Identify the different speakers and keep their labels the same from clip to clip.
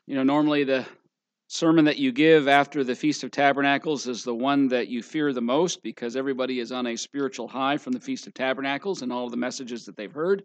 Speaker 1: Normally the sermon that you give after the Feast of Tabernacles is the one that you fear the most because everybody is on a spiritual high from the Feast of Tabernacles and all of the messages that they've heard.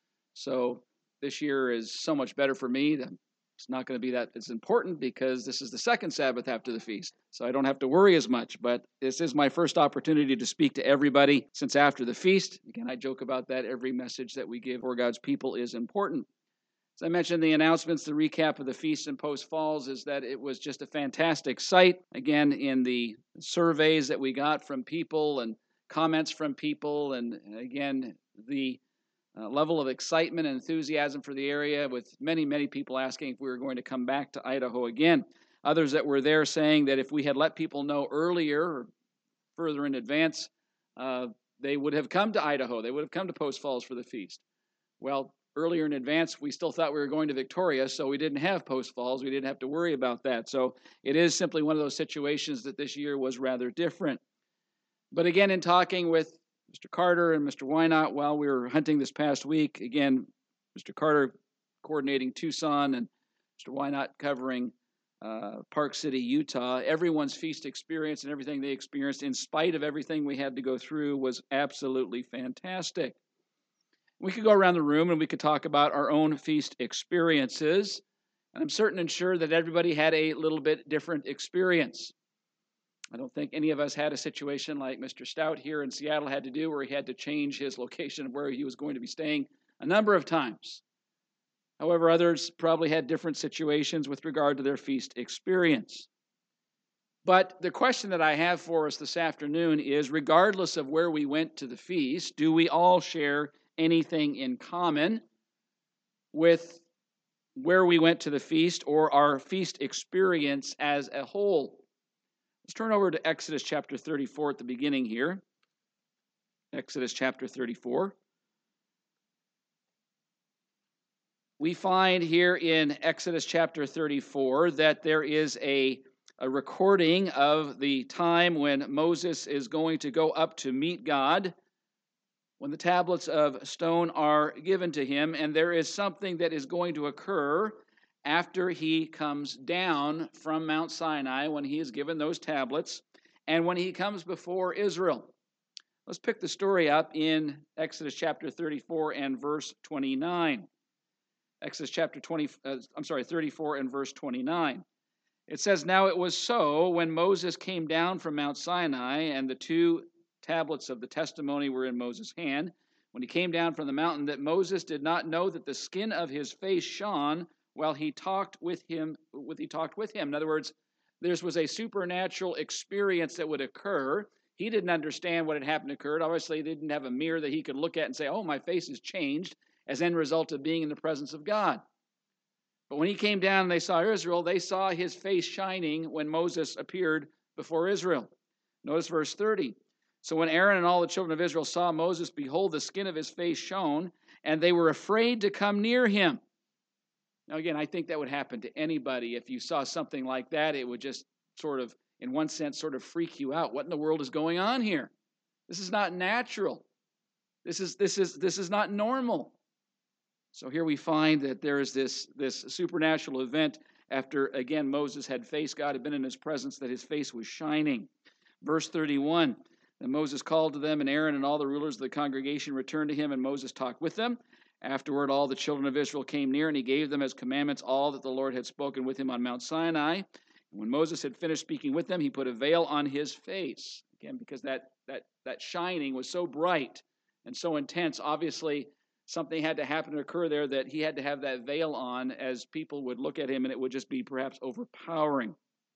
Speaker 1: So this year is so much better for me. It's not going to be that as important because this is the second Sabbath after the feast. So I don't have to worry as much. But this is my first opportunity to speak to everybody since after the feast. Again, I joke about that. Every message that we give for God's people is important. As I mentioned, the announcements, the recap of the feast in Post Falls is that it was just a fantastic sight. Again, in the surveys that we got from people and comments from people, and again, the level of excitement and enthusiasm for the area, with many, many people asking if we were going to come back to Idaho again. Others that were there saying that if we had let people know earlier or further in advance, they would have come to Idaho. They would have come to Post Falls for the feast. Well, earlier in advance, we still thought we were going to Victoria, so we didn't have Post Falls. We didn't have to worry about that. So it is simply one of those situations that this year was rather different. But again, in talking with Mr. Carter and Mr. Wynot while we were hunting this past week, again, Mr. Carter coordinating Tucson and Mr. Wynot covering Park City, Utah, everyone's feast experience and everything they experienced, in spite of everything we had to go through, was absolutely fantastic. We could go around the room and we could talk about our own feast experiences, and I'm certain and sure that everybody had a little bit different experience. I don't think any of us had a situation like Mr. Stout here in Seattle had to do, where he had to change his location of where he was going to be staying a number of times. However, others probably had different situations with regard to their feast experience. But the question that I have for us this afternoon is, regardless of where we went to the feast, do we all share anything in common with where we went to the feast or our feast experience as a whole? Let's turn over to Exodus chapter 34 at the beginning here. Exodus chapter 34. We find here in Exodus chapter 34 that there is a recording of the time when Moses is going to go up to meet God, when the tablets of stone are given to him, and there is something that is going to occur after he comes down from Mount Sinai, when he is given those tablets, and when he comes before Israel. Let's pick the story up in Exodus chapter 34 and verse 29. Exodus chapter 34 and verse 29. It says, "Now it was so, when Moses came down from Mount Sinai, and the two tablets of the testimony were in Moses' hand, when he came down from the mountain, that Moses did not know that the skin of his face shone while he talked with him. In other words, there was a supernatural experience that would occur. He didn't understand what had happened occurred. Obviously, he didn't have a mirror that he could look at and say, oh, my face has changed, as end result of being in the presence of God. But when he came down and they saw Israel, they saw his face shining when Moses appeared before Israel. Notice verse 30. So when Aaron and all the children of Israel saw Moses, behold, the skin of his face shone, and they were afraid to come near him. Now, again, I think that would happen to anybody. If you saw something like that, it would just sort of, in one sense, sort of freak you out. What in the world is going on here? This is not natural. This is not normal. So here we find that there is this supernatural event after, again, Moses had faced God, had been in his presence, that his face was shining. Verse 31, then Moses called to them, and Aaron and all the rulers of the congregation returned to him, and Moses talked with them. Afterward, all the children of Israel came near, and he gave them as commandments all that the Lord had spoken with him on Mount Sinai. And when Moses had finished speaking with them, he put a veil on his face. Again, because that shining was so bright and so intense, obviously something had to happen to occur there that he had to have that veil on, as people would look at him and it would just be perhaps overpowering.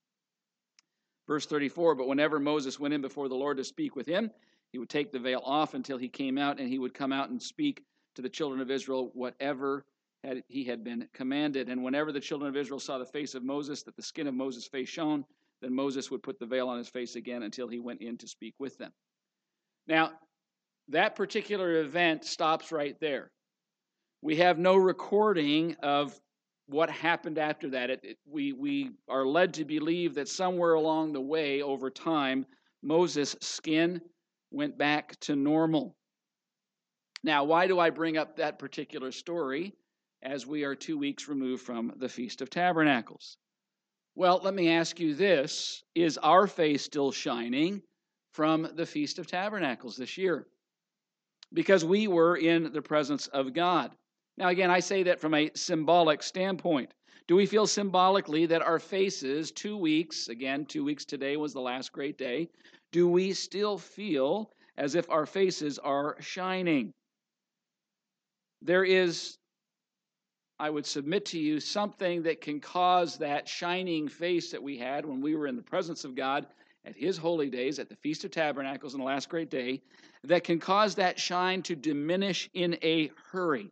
Speaker 1: Verse 34, but whenever Moses went in before the Lord to speak with him, he would take the veil off until he came out, and he would come out and speak to the children of Israel whatever he had been commanded. And whenever the children of Israel saw the face of Moses, that the skin of Moses' face shone, then Moses would put the veil on his face again until he went in to speak with them. Now, that particular event stops right there. We have no recording of what happened after that. We are led to believe that somewhere along the way, over time, Moses' skin went back to normal. Now, why do I bring up that particular story? as we are 2 weeks removed from the Feast of Tabernacles. Well, let me ask you this. Is our face still shining from the Feast of Tabernacles this year? Because we were in the presence of God. Now, again, I say that from a symbolic standpoint. Do we feel symbolically that our faces, 2 weeks, again, 2 weeks today was the last great day, do we still feel as if our faces are shining? There is, I would submit to you, something that can cause that shining face that we had when we were in the presence of God at His holy days, at the Feast of Tabernacles on the last great day, that can cause that shine to diminish in a hurry.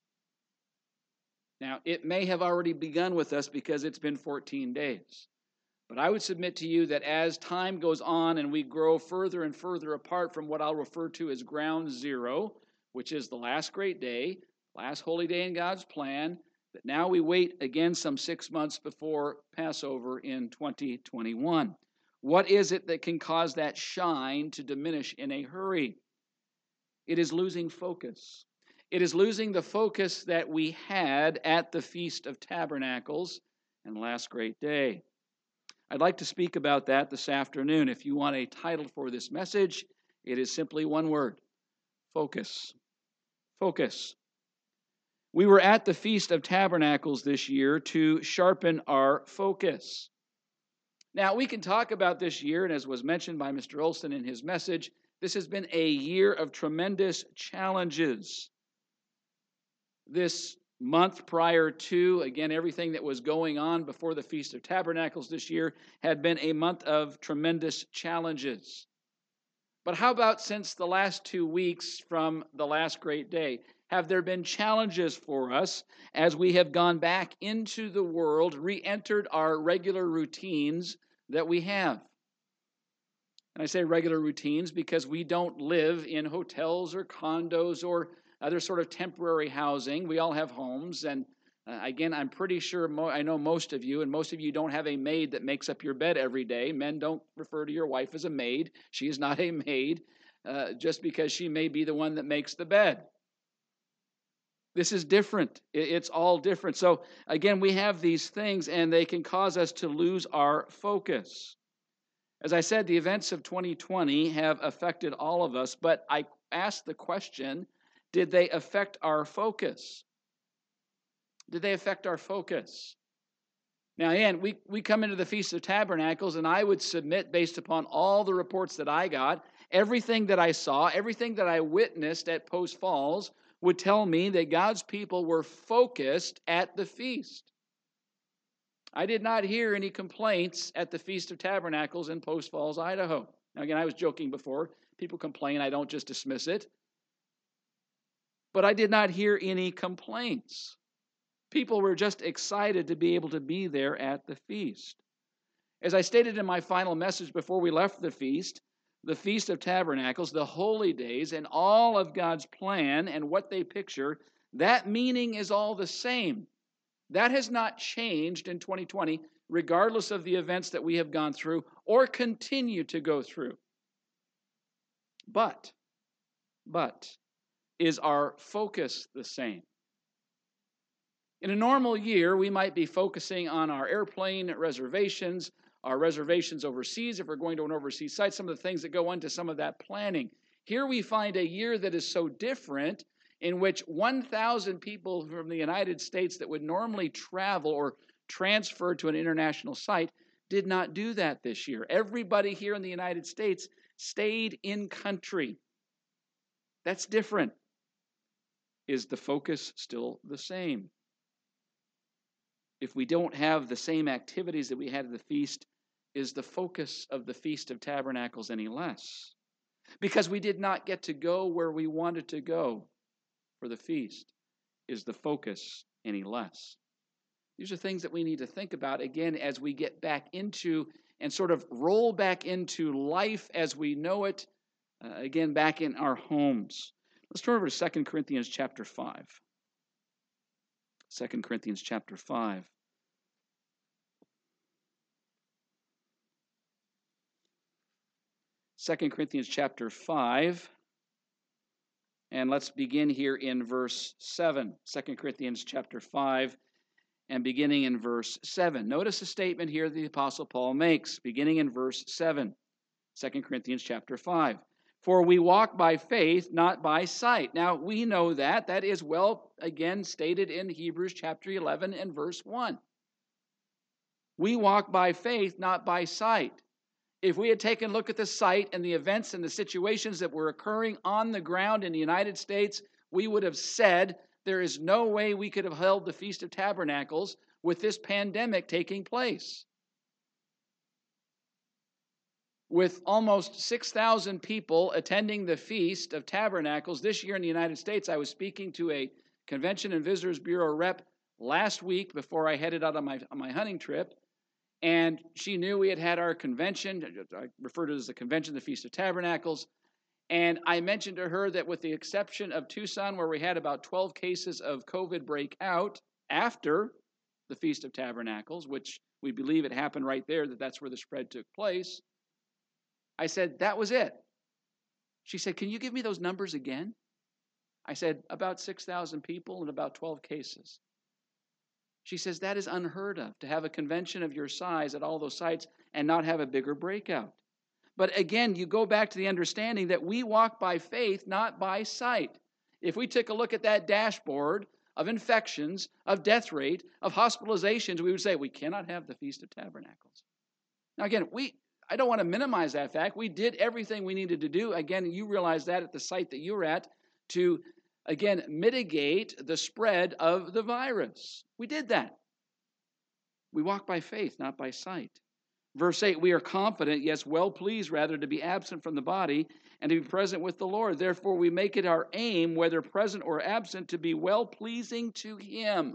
Speaker 1: Now, it may have already begun with us because it's been 14 days. But I would submit to you that as time goes on and we grow further and further apart from what I'll refer to as ground zero, which is the last great day, last holy day in God's plan, that now we wait again some 6 months before Passover in 2021. What is it that can cause that shine to diminish in a hurry? It is losing focus. It is losing the focus that we had at the Feast of Tabernacles and last great day. I'd like to speak about that this afternoon. If you want a title for this message, it is simply one word: focus. Focus. We were at the Feast of Tabernacles this year to sharpen our focus. Now, we can talk about this year, and as was mentioned by Mr. Olson in his message, this has been a year of tremendous challenges. This month prior to, again, everything that was going on before the Feast of Tabernacles this year had been a month of tremendous challenges. But how about since the last 2 weeks from the last great day? Have there been challenges for us as we have gone back into the world, re-entered our regular routines that we have? And I say regular routines because we don't live in hotels or condos or other sort of temporary housing. We all have homes, and again, I'm pretty sure, I know most of you, and most of you don't have a maid that makes up your bed every day. Men don't refer to your wife as a maid. She is not a maid, just because she may be the one that makes the bed. This is different. It's all different. So again, we have these things, and they can cause us to lose our focus. As I said, the events of 2020 have affected all of us, but I asked the question, did they affect our focus? Did they affect our focus? Now, again, we come into the Feast of Tabernacles, and I would submit, based upon all the reports that I got, everything that I saw, everything that I witnessed at Post Falls would tell me that God's people were focused at the feast. I did not hear any complaints at the Feast of Tabernacles in Post Falls, Idaho. Now, again, I was joking before. People complain. I don't just dismiss it. But I did not hear any complaints. People were just excited to be able to be there at the feast. As I stated in my final message before we left the Feast of Tabernacles, the holy days, and all of God's plan and what they picture, that meaning is all the same. That has not changed in 2020, regardless of the events that we have gone through or continue to go through. But, is our focus the same? In a normal year, we might be focusing on our airplane reservations, our reservations overseas, if we're going to an overseas site, some of the things that go into some of that planning. Here we find a year that is so different, in which 1,000 people from the United States that would normally travel or transfer to an international site did not do that this year. Everybody here in the United States stayed in country. That's different. Is the focus still the same? If we don't have the same activities that we had at the feast, is the focus of the Feast of Tabernacles any less? Because we did not get to go where we wanted to go for the feast, is the focus any less? These are things that we need to think about again as we get back into and sort of roll back into life as we know it, again back in our homes. Let's turn over to 2 Corinthians chapter 5. 2 Corinthians chapter 5. Second Corinthians chapter 5. And let's begin here in verse 7, 2 Corinthians chapter 5, and beginning in verse 7. Notice the statement here the Apostle Paul makes, beginning in verse 7, 2 Corinthians chapter 5. For we walk by faith, not by sight. Now, we know that. That is well, again, stated in Hebrews chapter 11 and verse 1. We walk by faith, not by sight. If we had taken a look at the sight and the events and the situations that were occurring on the ground in the United States, we would have said there is no way we could have held the Feast of Tabernacles with this pandemic taking place. With almost 6,000 people attending the Feast of Tabernacles this year in the United States, I was speaking to a Convention and Visitors Bureau rep last week before I headed out on my hunting trip. And she knew we had had our convention. I refer to it as the convention, the Feast of Tabernacles. And I mentioned to her that with the exception of Tucson, where we had about 12 cases of COVID break out after the Feast of Tabernacles, which we believe it happened right there, that's where the spread took place. I said, that was it. She said, can you give me those numbers again? I said, about 6,000 people and about 12 cases. She says, that is unheard of, to have a convention of your size at all those sites and not have a bigger breakout. But again, you go back to the understanding that we walk by faith, not by sight. If we took a look at that dashboard of infections, of death rate, of hospitalizations, we would say we cannot have the Feast of Tabernacles. Now again, I don't want to minimize that fact. We did everything we needed to do. Again, you realize that at the site that you were at to again, mitigate the spread of the virus. We did that. We walk by faith, not by sight. Verse 8, we are confident, yes, well pleased rather, to be absent from the body and to be present with the Lord. Therefore, we make it our aim, whether present or absent, to be well pleasing to Him.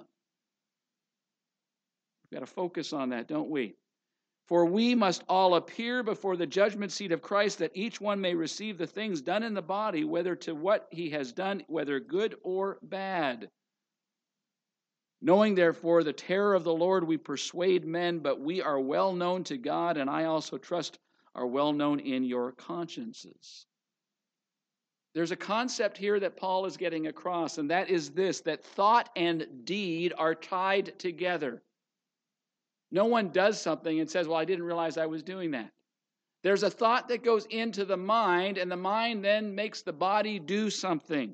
Speaker 1: We've got to focus on that, don't we? For we must all appear before the judgment seat of Christ, that each one may receive the things done in the body, whether to what he has done, whether good or bad. Knowing, therefore, the terror of the Lord, we persuade men, but we are well known to God, and I also trust are well known in your consciences. There's a concept here that Paul is getting across, and that is this, that thought and deed are tied together. No one does something and says, well, I didn't realize I was doing that. There's a thought that goes into the mind, and the mind then makes the body do something.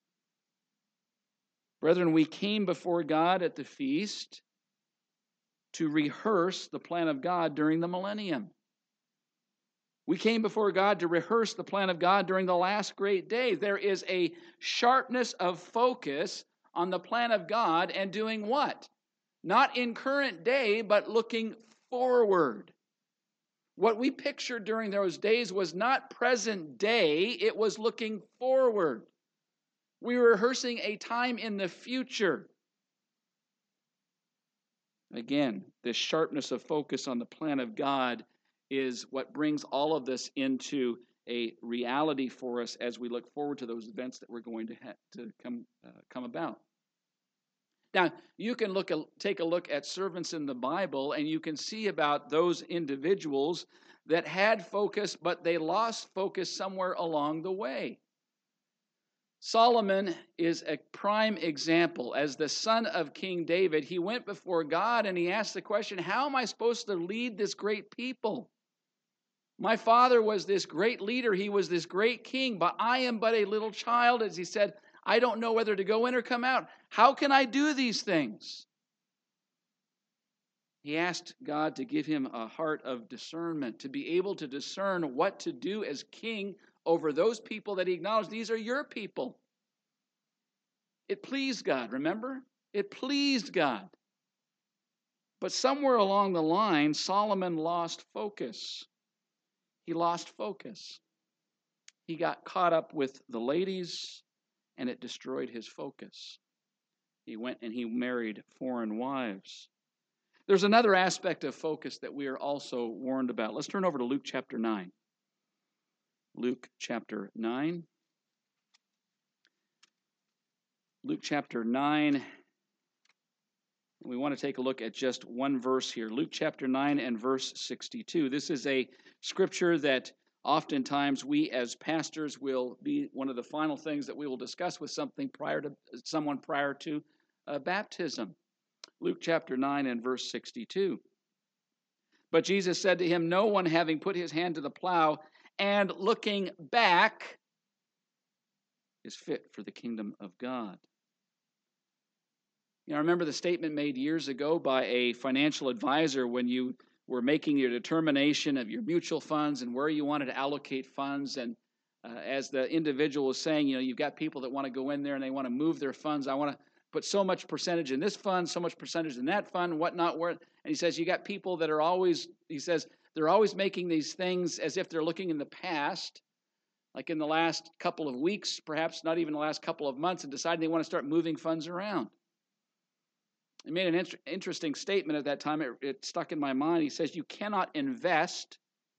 Speaker 1: Brethren, we came before God at the feast to rehearse the plan of God during the millennium. We came before God to rehearse the plan of God during the last great day. There is a sharpness of focus on the plan of God and doing what? Not in current day, but looking forward. What we pictured during those days was not present day, it was looking forward. We were rehearsing a time in the future. Again, this sharpness of focus on the plan of God is what brings all of this into a reality for us as we look forward to those events that we're going to come about. Now, you can take a look at servants in the Bible, and you can see about those individuals that had focus, but they lost focus somewhere along the way. Solomon is a prime example. As the son of King David, he went before God and he asked the question, how am I supposed to lead this great people? My father was this great leader. He was this great king, but I am but a little child, as he said, I don't know whether to go in or come out. How can I do these things? He asked God to give him a heart of discernment, to be able to discern what to do as king over those people that he acknowledged, these are your people. It pleased God, remember? It pleased God. But somewhere along the line, Solomon lost focus. He lost focus. He got caught up with the ladies, and it destroyed his focus. He went and he married foreign wives. There's another aspect of focus that we are also warned about. Let's turn over to Luke chapter 9. Luke chapter 9. Luke chapter 9. We want to take a look at just one verse here. Luke chapter 9 and verse 62. This is a scripture that Oftentimes, we as pastors will be one of the final things that we will discuss with someone prior to baptism. Luke chapter 9 and verse 62. But Jesus said to him, "No one having put his hand to the plow and looking back is fit for the kingdom of God." I remember the statement made years ago by a financial advisor when you were making your determination of your mutual funds and where you wanted to allocate funds. And as the individual was saying, you've got people that want to go in there and they want to move their funds. I want to put so much percentage in this fund, so much percentage in that fund, whatnot. And he says, you got people that are always, they're always making these things as if they're looking in the past, like in the last couple of weeks, perhaps not even the last couple of months, and deciding they want to start moving funds around. He made an interesting statement at that time. It stuck in my mind. He says, you cannot invest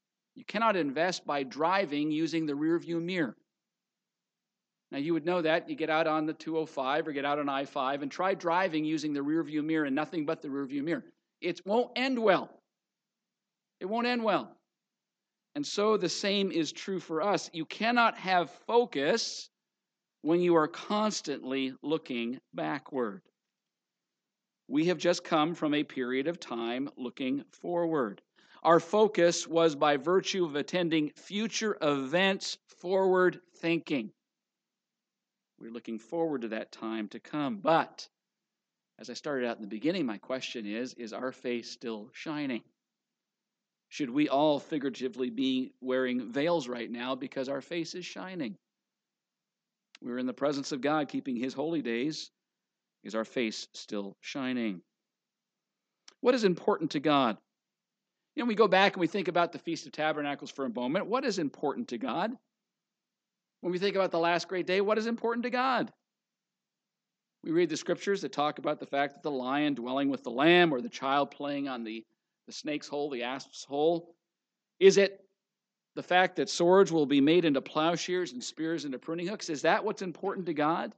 Speaker 1: by driving using the rearview mirror. Now, you would know that. You get out on the 205 or get out on I-5 and try driving using the rearview mirror and nothing but the rearview mirror. It won't end well. It won't end well. And so the same is true for us. You cannot have focus when you are constantly looking backward. We have just come from a period of time looking forward. Our focus was by virtue of attending future events, forward thinking. We're looking forward to that time to come. But, as I started out in the beginning, my question is our face still shining? Should we all figuratively be wearing veils right now because our face is shining? We're in the presence of God, keeping His holy days. Is our face still shining? What is important to God? We go back and we think about the Feast of Tabernacles for a moment. What is important to God? When we think about the last great day, what is important to God? We read the scriptures that talk about the fact that the lion dwelling with the lamb or the child playing on the snake's hole, the asp's hole. Is it the fact that swords will be made into plowshares and spears into pruning hooks? Is that what's important to God?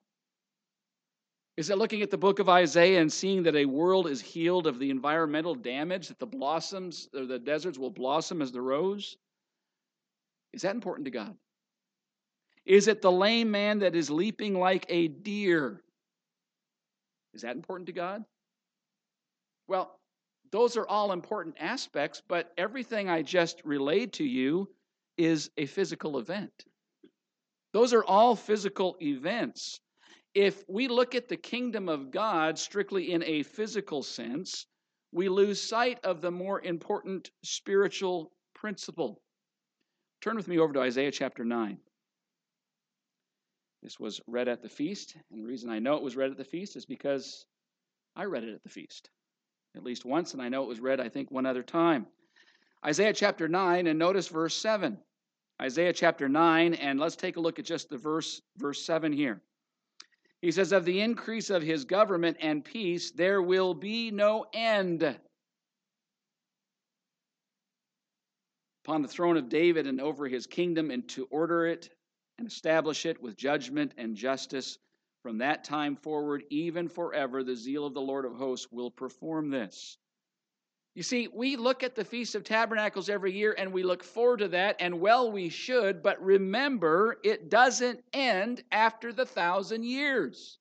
Speaker 1: Is it looking at the book of Isaiah and seeing that a world is healed of the environmental damage, that the blossoms or the deserts will blossom as the rose? Is that important to God? Is it the lame man that is leaping like a deer? Is that important to God? Well, those are all important aspects, but everything I just relayed to you is a physical event. Those are all physical events. If we look at the kingdom of God strictly in a physical sense, we lose sight of the more important spiritual principle. Turn with me over to Isaiah chapter 9. This was read at the feast, and the reason I know it was read at the feast is because I read it at the feast. At least once, and I know it was read, I think, one other time. Isaiah chapter 9, and notice verse 7. Isaiah chapter 9, and let's take a look at just the verse 7 here. He says, of the increase of his government and peace, there will be no end. Upon the throne of David and over his kingdom, and to order it and establish it with judgment and justice. From that time forward, even forever, the zeal of the Lord of hosts will perform this. You see, we look at the Feast of Tabernacles every year and we look forward to that, and well, we should, but remember, it doesn't end after the 1,000 years.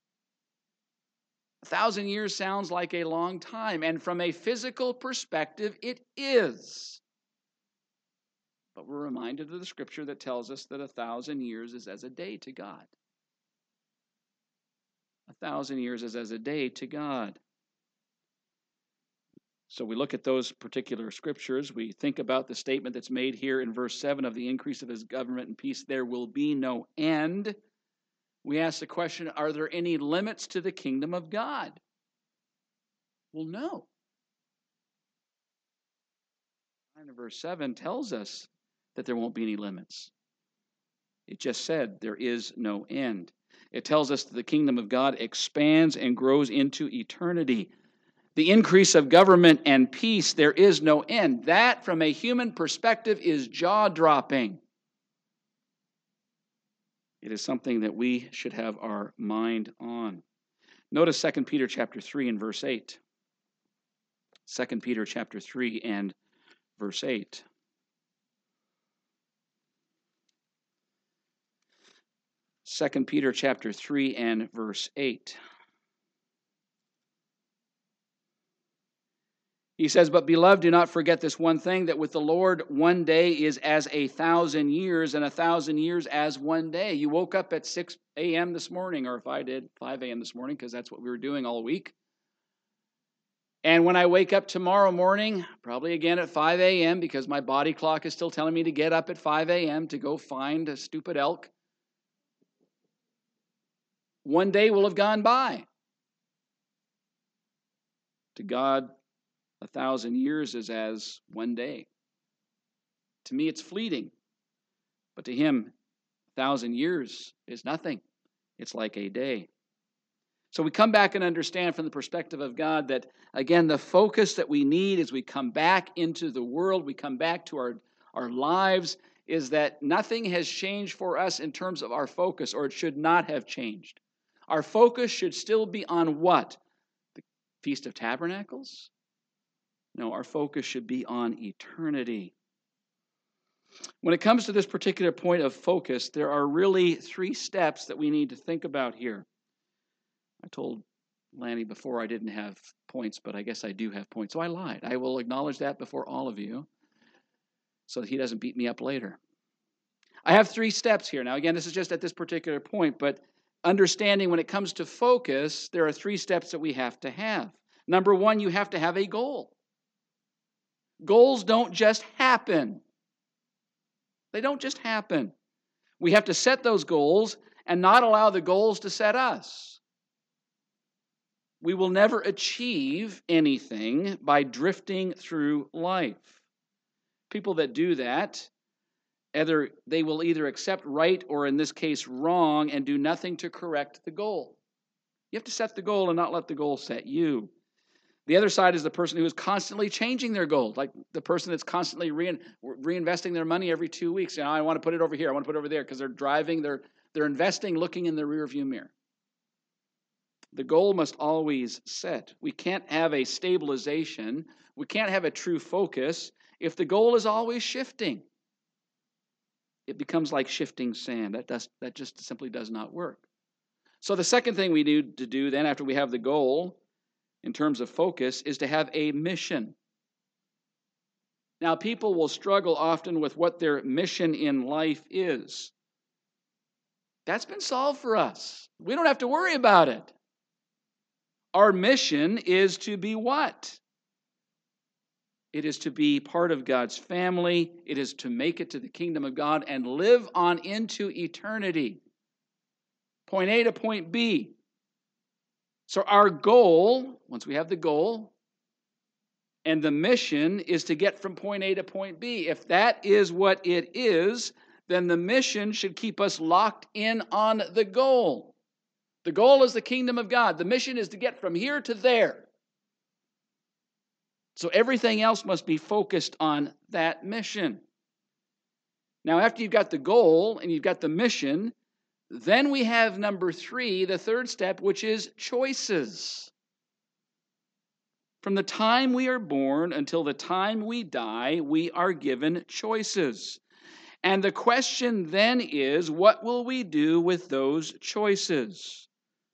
Speaker 1: 1,000 years sounds like a long time, and from a physical perspective, it is. But we're reminded of the scripture that tells us that 1,000 years is as a day to God. 1,000 years is as a day to God. So we look at those particular scriptures. We think about the statement that's made here in verse 7 of the increase of his government and peace. There will be no end. We ask the question, are there any limits to the kingdom of God? Well, no. And verse 7 tells us that there won't be any limits. It just said there is no end. It tells us that the kingdom of God expands and grows into eternity. The increase of government and peace, there is no end. That, from a human perspective, is jaw-dropping. It is something that we should have our mind on. Notice 2 Peter chapter 3 and verse 8. 2 Peter chapter 3 and verse 8. 2 Peter chapter 3 and verse 8. He says, "But beloved, do not forget this one thing, that with the Lord 1 day is as 1,000 years, and 1,000 years as 1 day." You woke up at 6 a.m. this morning, or if I did, 5 a.m. this morning, because that's what we were doing all week. And when I wake up tomorrow morning, probably again at 5 a.m., because my body clock is still telling me to get up at 5 a.m. to go find a stupid elk, 1 day will have gone by. To God, 1,000 years is as 1 day. To me, it's fleeting. But to him, 1,000 years is nothing. It's like a day. So we come back and understand from the perspective of God that, again, the focus that we need as we come back into the world, we come back to our lives, is that nothing has changed for us in terms of our focus, or it should not have changed. Our focus should still be on what? The Feast of Tabernacles? No, our focus should be on eternity. When it comes to this particular point of focus, there are really 3 steps that we need to think about here. I told Lanny before I didn't have points, but I guess I do have points. So I lied. I will acknowledge that before all of you so that he doesn't beat me up later. I have 3 steps here. Now, again, this is just at this particular point, but understanding when it comes to focus, there are 3 steps that we have to have. Number 1, you have to have a goal. Goals don't just happen. They don't just happen. We have to set those goals and not allow the goals to set us. We will never achieve anything by drifting through life. People that do that, they will either accept right or, in this case, wrong, and do nothing to correct the goal. You have to set the goal and not let the goal set you. The other side is the person who is constantly changing their goal, like the person that's constantly reinvesting their money every 2 weeks. You know, I want to put it over here, I want to put it over there, because they're driving, they're investing, looking in the rearview mirror. The goal must always set. We can't have a stabilization. We can't have a true focus if the goal is always shifting. It becomes like shifting sand. That just simply does not work. So the second thing we need to do then, after we have the goal, in terms of focus, is to have a mission. Now, people will struggle often with what their mission in life is. That's been solved for us. We don't have to worry about it. Our mission is to be what? It is to be part of God's family. It is to make it to the kingdom of God and live on into eternity. Point A to point B. So our goal, once we have the goal, and the mission is to get from point A to point B. If that is what it is, then the mission should keep us locked in on the goal. The goal is the kingdom of God. The mission is to get from here to there. So everything else must be focused on that mission. Now, after you've got the goal and you've got the mission, then we have number 3, the third step, which is choices. From the time we are born until the time we die, we are given choices. And the question then is, what will we do with those choices?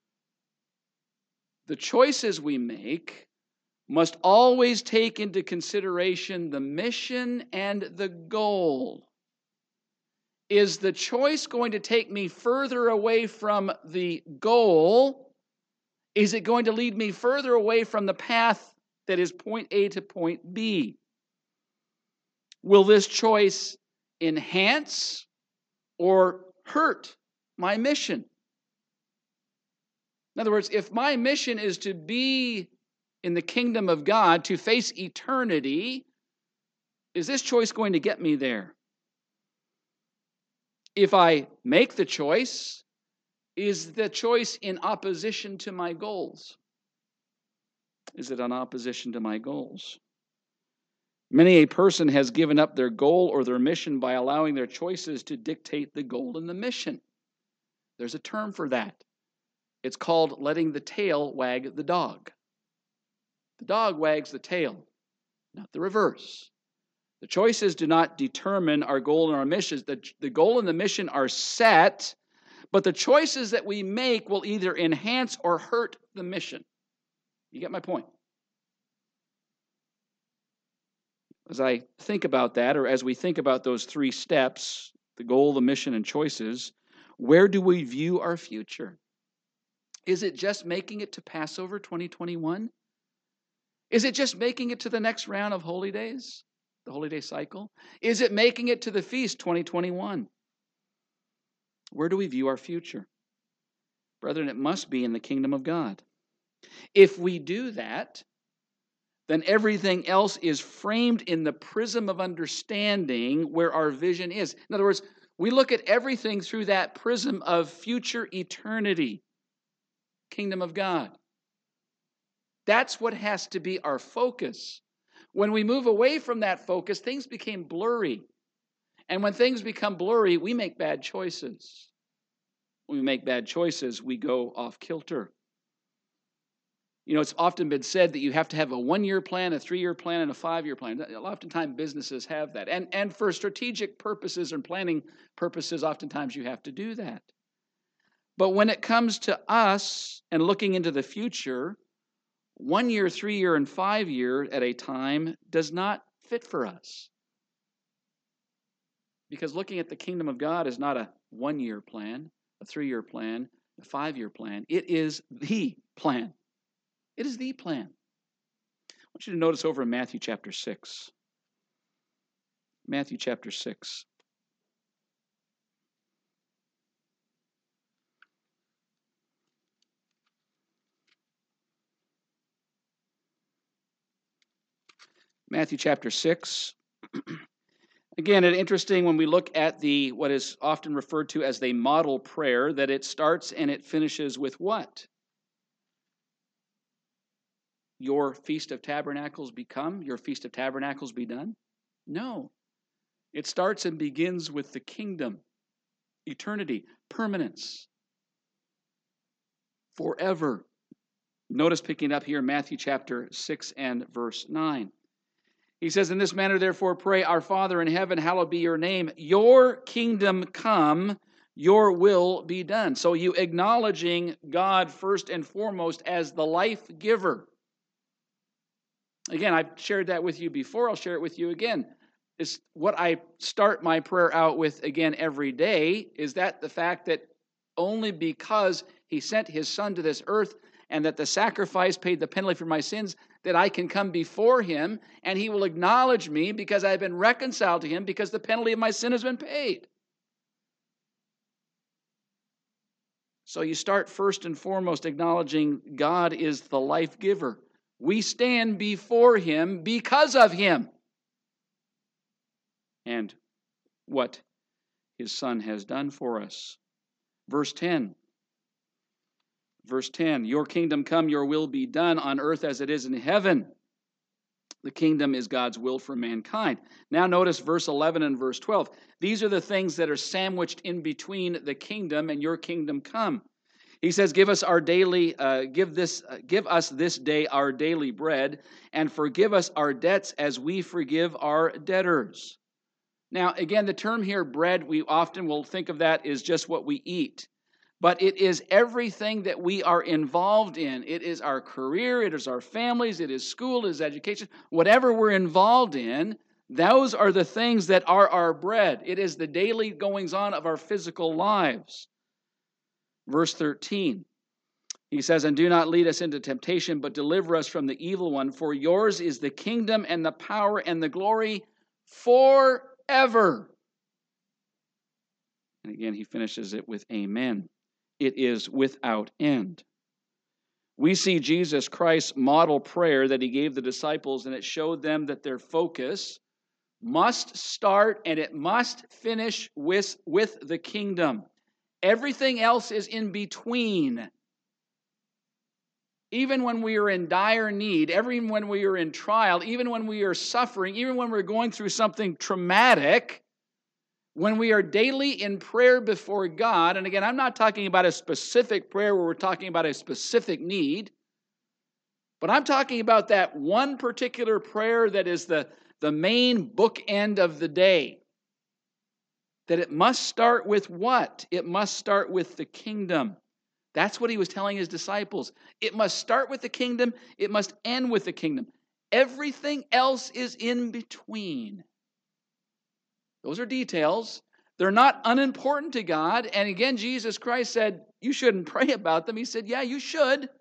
Speaker 1: The choices we make must always take into consideration the mission and the goal. Is the choice going to take me further away from the goal? Is it going to lead me further away from the path that is point A to point B? Will this choice enhance or hurt my mission? In other words, if my mission is to be in the kingdom of God, to face eternity, is this choice going to get me there? If I make the choice, is the choice in opposition to my goals? Is it in opposition to my goals? Many a person has given up their goal or their mission by allowing their choices to dictate the goal and the mission. There's a term for that. It's called letting the tail wag the dog. The dog wags the tail, not the reverse. The choices do not determine our goal and our mission. The goal and the mission are set, But the choices that we make will either enhance or hurt the mission. You get my point? As I think about that, or as we think about those three steps, the goal, the mission, and choices, where do we view our future? Is it just making it to Passover 2021? Is it just making it to the next round of Holy Days, the Holy Day cycle? Is it making it to the feast 2021? Where do we view our future? Brethren, it must be in the kingdom of God. If we do that, then everything else is framed in the prism of understanding where our vision is. In other words, we look at everything through that prism of future eternity, kingdom of God. That's what has to be our focus. When we move away from that focus, things became blurry. And when things become blurry, we make bad choices. When we make bad choices, we go off kilter. You know, it's often been said that you have to have a 1-year plan, a 3-year plan, and a 5-year plan. Oftentimes businesses have that. And for strategic purposes and planning purposes, oftentimes you have to do that. But when it comes to us and looking into the future, 1 year, 3 year, and 5 year at a time does not fit for us. Because looking at the kingdom of God is not a 1-year plan, a 3-year plan, a 5-year plan. It is the plan. It is the plan. I want you to notice over in Matthew chapter 6. Matthew chapter 6. Matthew chapter 6. Again, it's interesting when we look at what is often referred to as the model prayer, that it starts and it finishes with what? Your Feast of Tabernacles become? Your Feast of Tabernacles be done? No. It starts and begins with the kingdom, eternity, permanence, forever. Notice picking up here in Matthew chapter 6 and verse 9. He says, "In this manner, therefore, pray, Our Father in heaven, hallowed be your name. Your kingdom come, your will be done." So you acknowledging God first and foremost as the life giver. Again, I've shared that with you before. I'll share it with you again. It's what I start my prayer out with again every day, is that the fact that only because he sent his son to this earth and that the sacrifice paid the penalty for my sins, that I can come before him and he will acknowledge me because I've been reconciled to him because the penalty of my sin has been paid. So you start first and foremost acknowledging God is the life giver. We stand before him because of him and what his son has done for us. Verse 10. Verse 10, "Your kingdom come, your will be done on earth as it is in heaven." The kingdom is God's will for mankind. Now notice verse 11 and verse 12. These are the things that are sandwiched in between the kingdom and your kingdom come. He says, give us this day our daily bread, and forgive us our debts as we forgive our debtors. Now, again, the term here, bread, we often will think of that as just what we eat. But it is everything that we are involved in. It is our career, it is our families, it is school, it is education. Whatever we're involved in, those are the things that are our bread. It is the daily goings-on of our physical lives. Verse 13, he says, "And do not lead us into temptation, but deliver us from the evil one. For yours is the kingdom and the power and the glory forever." And again, he finishes it with amen. It is without end. We see Jesus Christ's model prayer that he gave the disciples, and it showed them that their focus must start and it must finish with the kingdom. Everything else is in between. Even when we are in dire need, even when we are in trial, even when we are suffering, even when we're going through something traumatic, when we are daily in prayer before God, and again, I'm not talking about a specific prayer where we're talking about a specific need, but I'm talking about that one particular prayer that is the main bookend of the day. That it must start with what? It must start with the kingdom. That's what he was telling his disciples. It must start with the kingdom. It must end with the kingdom. Everything else is in between. Those are details. They're not unimportant to God. And again, Jesus Christ said, you shouldn't pray about them. He said, yeah, you should. But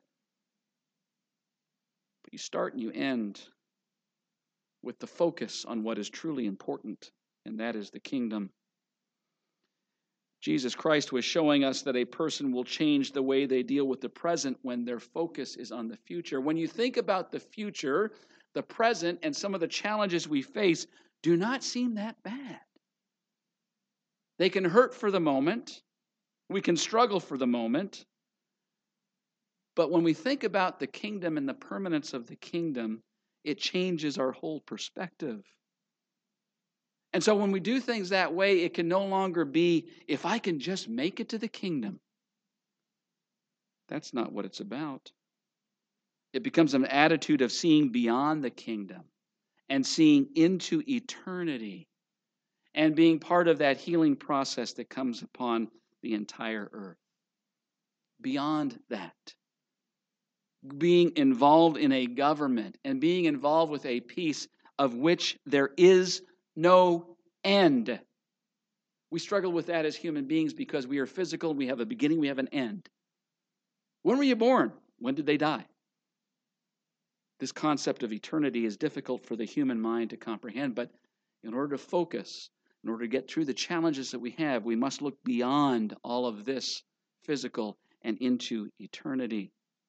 Speaker 1: you start and you end with the focus on what is truly important, and that is the kingdom. Jesus Christ was showing us that a person will change the way they deal with the present when their focus is on the future. When you think about the future, the present, and some of the challenges we face do not seem that bad. They can hurt for the moment. We can struggle for the moment. But when we think about the kingdom and the permanence of the kingdom, it changes our whole perspective. And so when we do things that way, it can no longer be, if I can just make it to the kingdom. That's not what it's about. It becomes an attitude of seeing beyond the kingdom and seeing into eternity and being part of that healing process that comes upon the entire earth. Beyond that, being involved in a government and being involved with a peace of which there is no end. We struggle with that as human beings because we are physical, we have a beginning, we have an end. When were you born? When did they die? This concept of eternity is difficult for the human mind to comprehend, but in order to focus, in order to get through the challenges that we have, we must look beyond all of this physical and into eternity.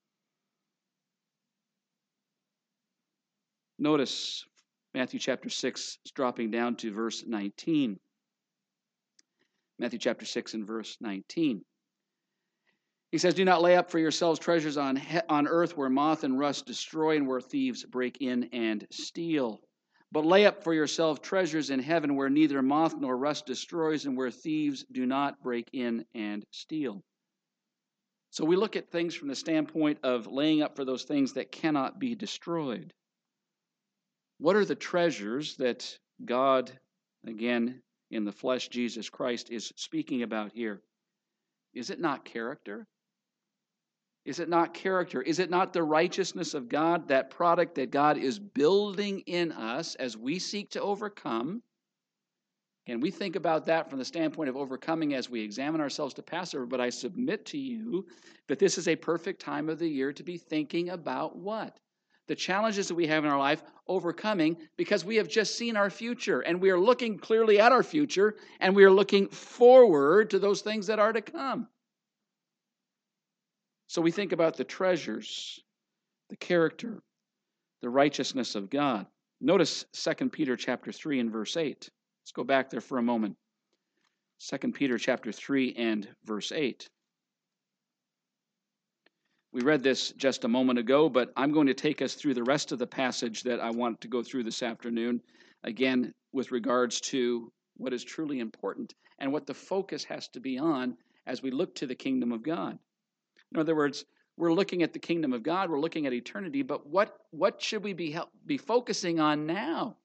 Speaker 1: Notice Matthew chapter 6 is dropping down to verse 19. Matthew chapter 6 and verse 19. He says, do not lay up for yourselves treasures on earth where moth and rust destroy and where thieves break in and steal. But lay up for yourself treasures in heaven where neither moth nor rust destroys and where thieves do not break in and steal. So we look at things from the standpoint of laying up for those things that cannot be destroyed. What are the treasures that God, again, in the flesh, Jesus Christ, is speaking about here? Is it not character? Is it not character? Is it not the righteousness of God, that product that God is building in us as we seek to overcome? And we think about that from the standpoint of overcoming as we examine ourselves to Passover, but I submit to you that this is a perfect time of the year to be thinking about what? The challenges that we have in our life, overcoming, because we have just seen our future, and we are looking clearly at our future, and we are looking forward to those things that are to come. So we think about the treasures, the character, the righteousness of God. Notice 2 Peter chapter 3 and verse 8. Let's go back there for a moment. 2 Peter chapter 3 and verse 8. We read this just a moment ago, but I'm going to take us through the rest of the passage that I want to go through this afternoon, again, with regards to what is truly important and what the focus has to be on as we look to the kingdom of God. In other words, we're looking at the kingdom of God, we're looking at eternity, but what should we be focusing on now?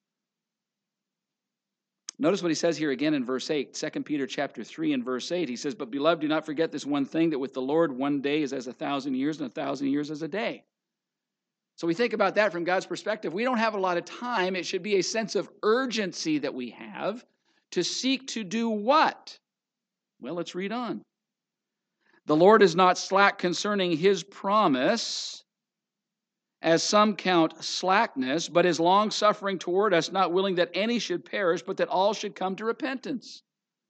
Speaker 1: Notice what he says here again in verse 8, 2 Peter chapter 3 and verse 8. He says, but beloved, do not forget this one thing, that with the Lord 1 day is as 1,000 years, and 1,000 years as a day. So we think about that from God's perspective. We don't have a lot of time. It should be a sense of urgency that we have to seek to do what? Well, let's read on. The Lord is not slack concerning his promise, as some count slackness, but is long-suffering toward us, not willing that any should perish, but that all should come to repentance.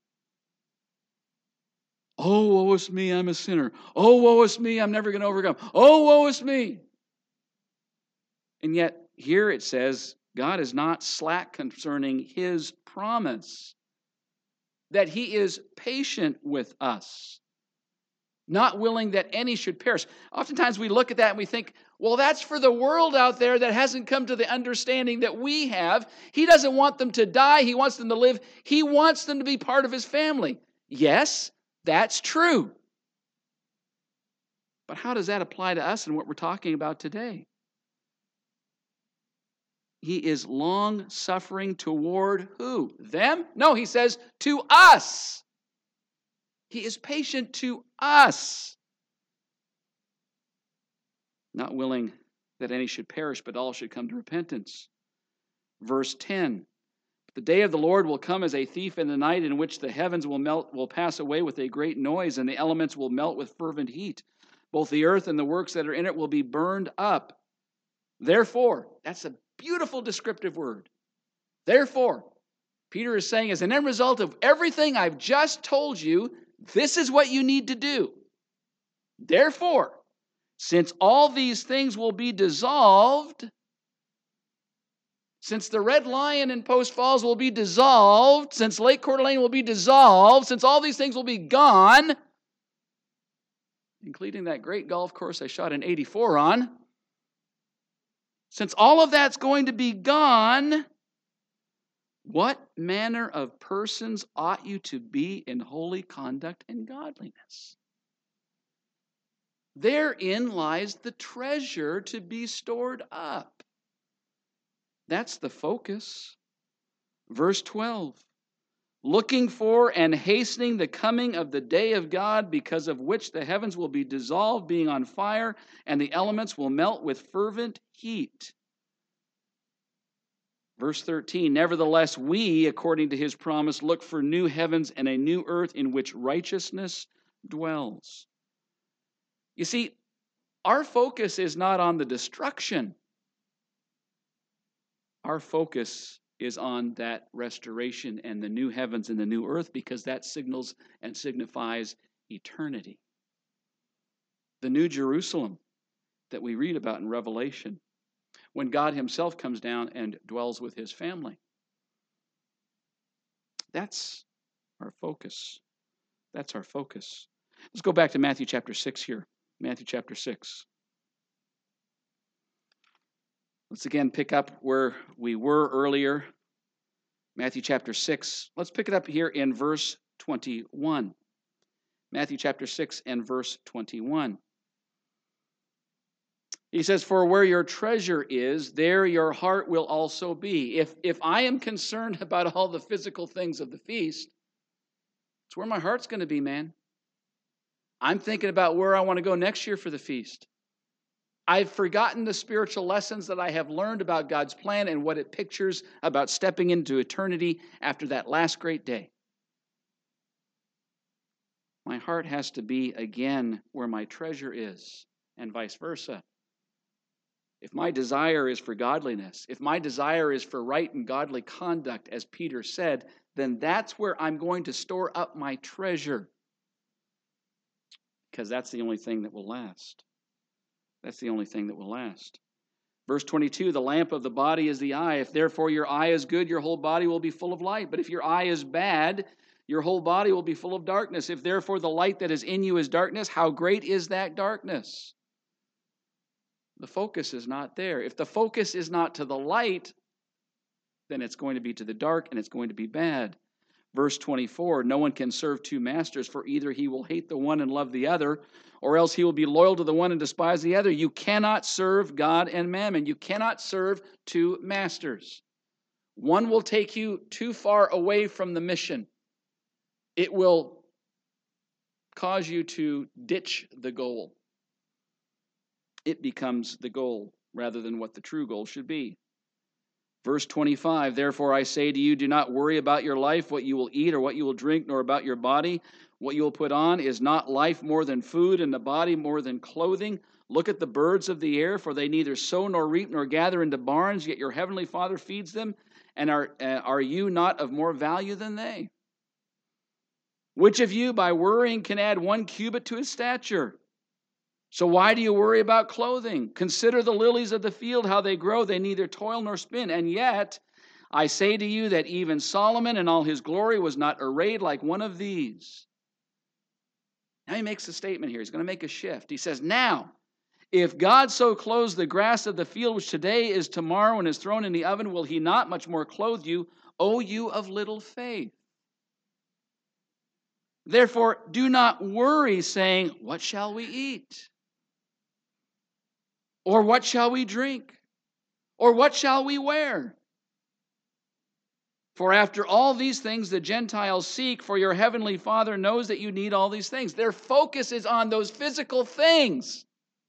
Speaker 1: Oh, woe is me, I'm a sinner. Oh, woe is me, I'm never going to overcome. Oh, woe is me. And yet, here it says, God is not slack concerning his promise, that he is patient with us, not willing that any should perish. Oftentimes we look at that and we think, well, that's for the world out there that hasn't come to the understanding that we have. He doesn't want them to die. He wants them to live. He wants them to be part of his family. Yes, that's true. But how does that apply to us and what we're talking about today? He is long-suffering toward who? Them? No, he says to us. He is patient to us. Not willing that any should perish, but all should come to repentance. Verse 10. The day of the Lord will come as a thief in the night, in which the heavens will pass away with a great noise, and the elements will melt with fervent heat. Both the earth and the works that are in it will be burned up. Therefore, that's a beautiful descriptive word. Therefore, Peter is saying, as an end result of everything I've just told you, this is what you need to do. Therefore, since all these things will be dissolved, since the Red Lion in Post Falls will be dissolved, since Lake Coeur d'Alene will be dissolved, since all these things will be gone, including that great golf course I shot an 84 on, since all of that's going to be gone, what manner of persons ought you to be in holy conduct and godliness? Therein lies the treasure to be stored up. That's the focus. Verse 12. Looking for and hastening the coming of the day of God, because of which the heavens will be dissolved, being on fire, and the elements will melt with fervent heat. Verse 13. Nevertheless, we, according to his promise, look for new heavens and a new earth in which righteousness dwells. You see, our focus is not on the destruction. Our focus is on that restoration and the new heavens and the new earth, because that signals and signifies eternity. The New Jerusalem that we read about in Revelation, when God himself comes down and dwells with his family. That's our focus. That's our focus. Let's go back to Matthew chapter 6 here. Matthew chapter 6. Let's again pick up where we were earlier. Matthew chapter 6. Let's pick it up here in verse 21. Matthew chapter 6 and verse 21. He says, for where your treasure is, there your heart will also be. If I am concerned about all the physical things of the feast, it's where my heart's going to be, man. I'm thinking about where I want to go next year for the feast. I've forgotten the spiritual lessons that I have learned about God's plan and what it pictures about stepping into eternity after that last great day. My heart has to be again where my treasure is, and vice versa. If my desire is for godliness, if my desire is for right and godly conduct, as Peter said, then that's where I'm going to store up my treasure. Because that's the only thing that will last. That's the only thing that will last. Verse 22, the lamp of the body is the eye. If therefore your eye is good, your whole body will be full of light. But if your eye is bad, your whole body will be full of darkness. If therefore the light that is in you is darkness, how great is that darkness? The focus is not there. If the focus is not to the light, then it's going to be to the dark, and it's going to be bad. Verse 24, no one can serve two masters, for either he will hate the one and love the other, or else he will be loyal to the one and despise the other. You cannot serve God and mammon. You cannot serve two masters. One will take you too far away from the mission. It will cause you to ditch the goal. It becomes the goal rather than what the true goal should be. Verse 25, therefore I say to you, do not worry about your life, what you will eat or what you will drink, nor about your body, what you will put on. Is not life more than food, and the body more than clothing? Look at the birds of the air, for they neither sow nor reap nor gather into barns, yet your heavenly Father feeds them. And are you not of more value than they? Which of you, by worrying, can add 1 cubit to his stature? So why do you worry about clothing? Consider the lilies of the field, how they grow. They neither toil nor spin. And yet, I say to you that even Solomon in all his glory was not arrayed like one of these. Now he makes a statement here. He's going to make a shift. He says, now, if God so clothes the grass of the field, which today is tomorrow and is thrown in the oven, will he not much more clothe you, O you of little faith? Therefore, do not worry, saying, what shall we eat? Or what shall we drink? Or what shall we wear? For after all these things the Gentiles seek, for your heavenly Father knows that you need all these things. Their focus is on those physical things.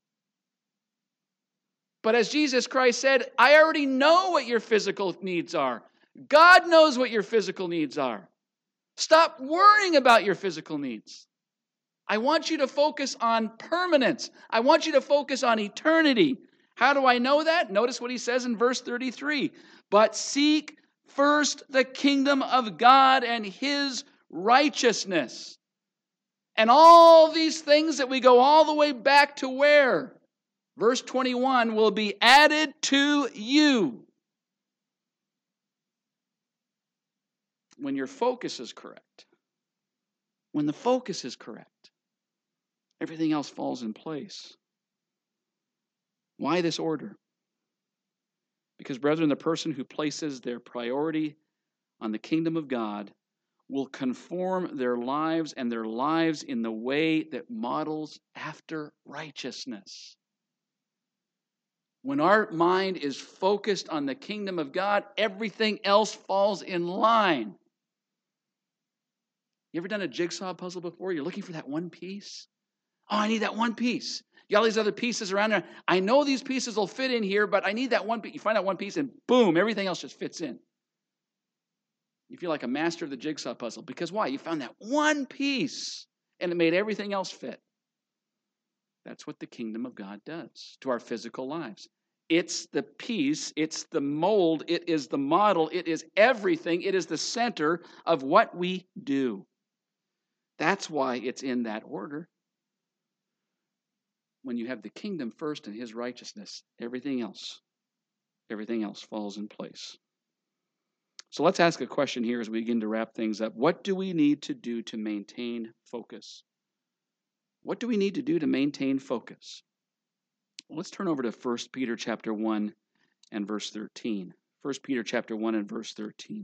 Speaker 1: But as Jesus Christ said, I already know what your physical needs are. God knows what your physical needs are. Stop worrying about your physical needs. I want you to focus on permanence. I want you to focus on eternity. How do I know that? Notice what he says in verse 33. But seek first the kingdom of God and his righteousness. And all these things that we go all the way back to where? Verse 21 will be added to you. When your focus is correct, when the focus is correct, everything else falls in place. Why this order? Because, brethren, the person who places their priority on the kingdom of God will conform their lives and their lives in the way that models after righteousness. When our mind is focused on the kingdom of God, everything else falls in line. You ever done a jigsaw puzzle before? You're looking for that one piece. Oh, I need that one piece. You got all these other pieces around there. I know these pieces will fit in here, but I need that one piece. You find that one piece and boom, everything else just fits in. You feel like a master of the jigsaw puzzle. Because why? You found that one piece and it made everything else fit. That's what the kingdom of God does to our physical lives. It's the piece, it's the mold, it is the model, it is everything, it is the center of what we do. That's why it's in that order. When you have the kingdom first and his righteousness, everything else falls in place. So let's ask a question here as we begin to wrap things up. What do we need to do to maintain focus? What do we need to do to maintain focus? Well, let's turn over to 1 Peter chapter 1 and verse 13. 1 Peter chapter 1 and verse 13.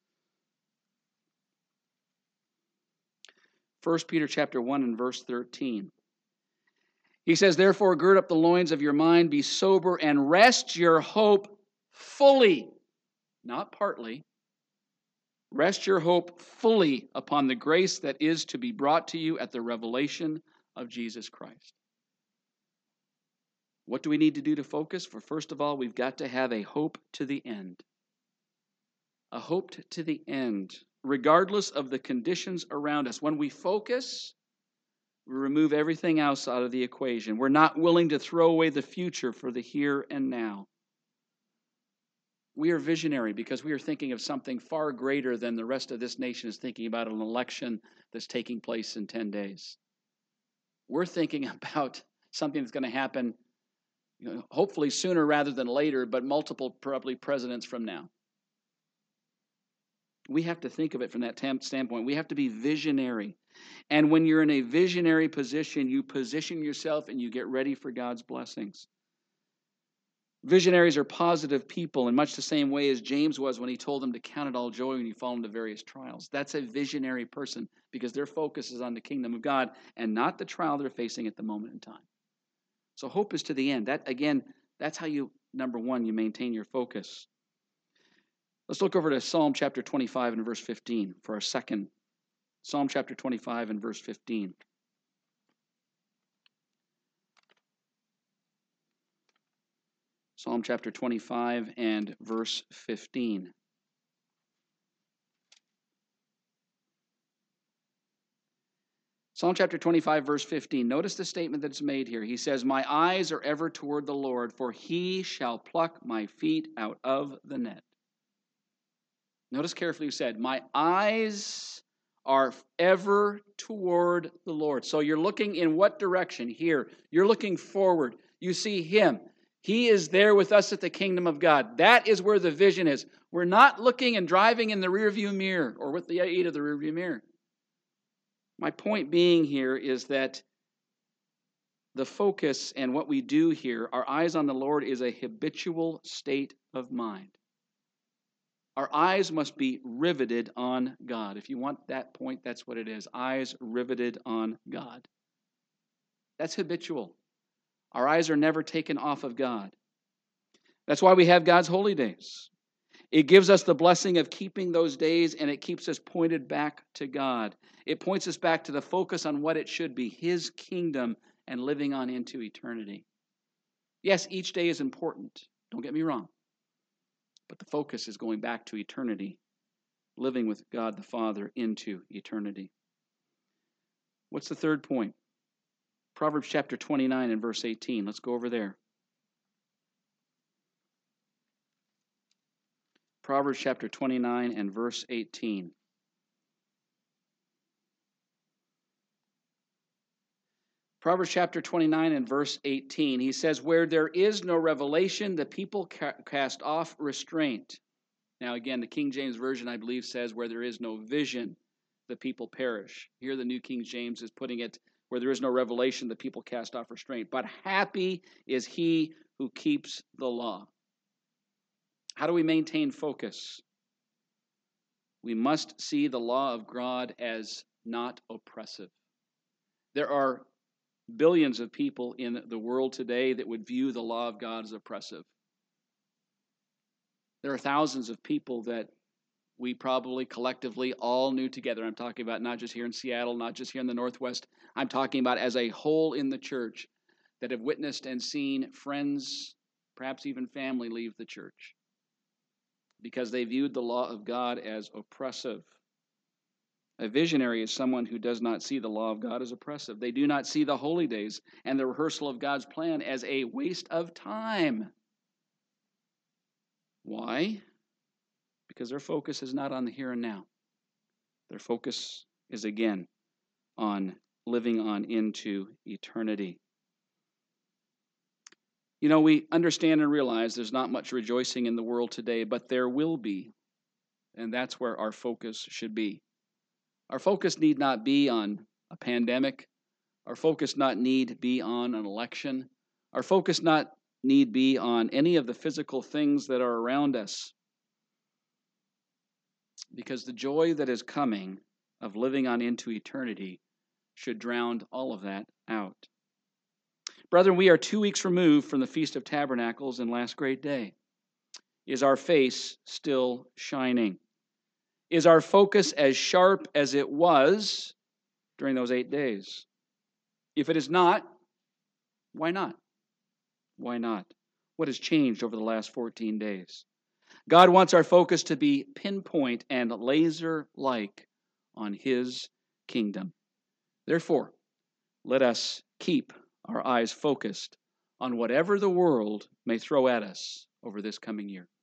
Speaker 1: 1 Peter chapter 1 and verse 13. He says, therefore, gird up the loins of your mind, be sober, and rest your hope fully, not partly. Rest your hope fully upon the grace that is to be brought to you at the revelation of Jesus Christ. What do we need to do to focus? For first of all, we've got to have a hope to the end. A hope to the end, regardless of the conditions around us. When we focus, we remove everything else out of the equation. We're not willing to throw away the future for the here and now. We are visionary because we are thinking of something far greater than the rest of this nation is thinking about an election that's taking place in 10 days. We're thinking about something that's going to happen, hopefully sooner rather than later, but multiple probably presidents from now. We have to think of it from that standpoint. We have to be visionary. And when you're in a visionary position, you position yourself and you get ready for God's blessings. Visionaries are positive people in much the same way as James was when he told them to count it all joy when you fall into various trials. That's a visionary person because their focus is on the kingdom of God and not the trial they're facing at the moment in time. So hope is to the end. That's how you, number one, you maintain your focus. Let's look over to Psalm chapter 25 and verse 15 for a second. Psalm chapter 25 and verse 15. Psalm chapter 25 and verse 15. Psalm chapter 25, verse 15. Notice the statement that's made here. He says, my eyes are ever toward the Lord, for he shall pluck my feet out of the net. Notice carefully he said, my eyes are ever toward the Lord. So you're looking in what direction? Here. You're looking forward. You see him. He is there with us at the kingdom of God. That is where the vision is. We're not looking and driving in the rearview mirror or with the aid of the rearview mirror. My point being here is that the focus and what we do here, our eyes on the Lord, is a habitual state of mind. Our eyes must be riveted on God. If you want that point, that's what it is. Eyes riveted on God. That's habitual. Our eyes are never taken off of God. That's why we have God's holy days. It gives us the blessing of keeping those days, and it keeps us pointed back to God. It points us back to the focus on what it should be, His kingdom, and living on into eternity. Yes, each day is important. Don't get me wrong. But the focus is going back to eternity, living with God the Father into eternity. What's the third point? Proverbs chapter 29 and verse 18. Let's go over there. Proverbs chapter 29 and verse 18. Proverbs chapter 29 and verse 18. He says, "Where there is no revelation, the people cast off restraint." Now again, the King James Version, I believe, says, "Where there is no vision, the people perish." Here the New King James is putting it, "Where there is no revelation, the people cast off restraint. But happy is he who keeps the law." How do we maintain focus? We must see the law of God as not oppressive. There are billions of people in the world today that would view the law of God as oppressive. There are thousands of people that we probably collectively all knew together. I'm talking about not just here in Seattle, not just here in the Northwest. I'm talking about as a whole in the church that have witnessed and seen friends, perhaps even family, leave the church because they viewed the law of God as oppressive. A visionary is someone who does not see the law of God as oppressive. They do not see the holy days and the rehearsal of God's plan as a waste of time. Why? Because their focus is not on the here and now. Their focus is again on living on into eternity. You know, we understand and realize there's not much rejoicing in the world today, but there will be. And that's where our focus should be. Our focus need not be on a pandemic. Our focus need be on an election. Our focus need be on any of the physical things that are around us. Because the joy that is coming of living on into eternity should drown all of that out. Brethren, we are 2 weeks removed from the Feast of Tabernacles and Last Great Day. Is our face still shining? Is our focus as sharp as it was during those 8 days? If it is not, why not? Why not? What has changed over the last 14 days? God wants our focus to be pinpoint and laser-like on His kingdom. Therefore, let us keep our eyes focused on whatever the world may throw at us over this coming year.